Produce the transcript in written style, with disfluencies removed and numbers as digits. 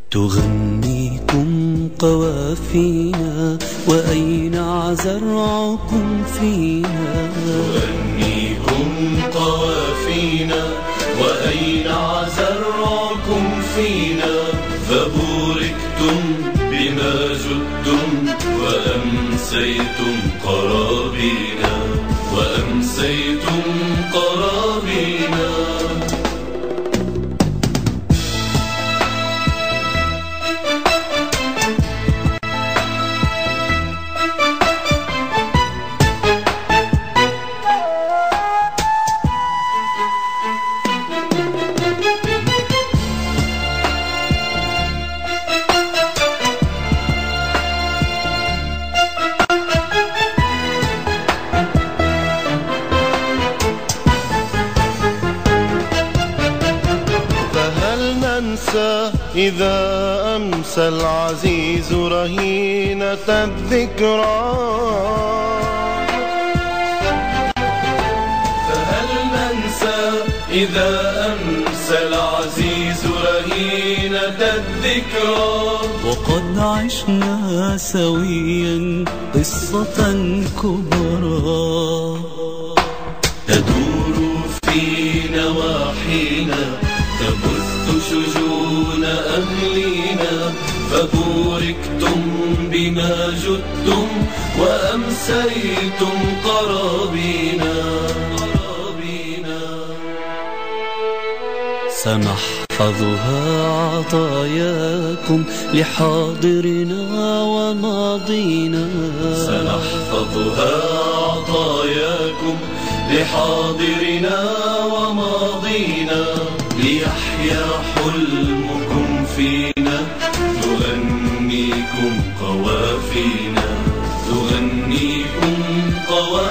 تغنيكم قوافينا وأينع زرعكم فينا. تغنيكم قوافينا وأينع زرعكم فينا، فبوركتم بما جدتم وأمسيتم قرابينا، وأمسيتم قرابينا. إذا أمسى العزيز رهينة الذكرى، فهل ننسى إذا أمسى العزيز رهينة الذكرى؟ وقد عشنا سويا قصة كبرى تدور في نواحينا، تبث شجون أهلينا، فبوركتم بما جدتم وأمسيتم قرابينا. سنحفظها عطاياكم لحاضرنا وماضينا، سنحفظها عطاياكم لحاضرنا وماضينا، ليحيا حلمكم فينا، تغنيكم قوافينا، تغنيكم قوافينا.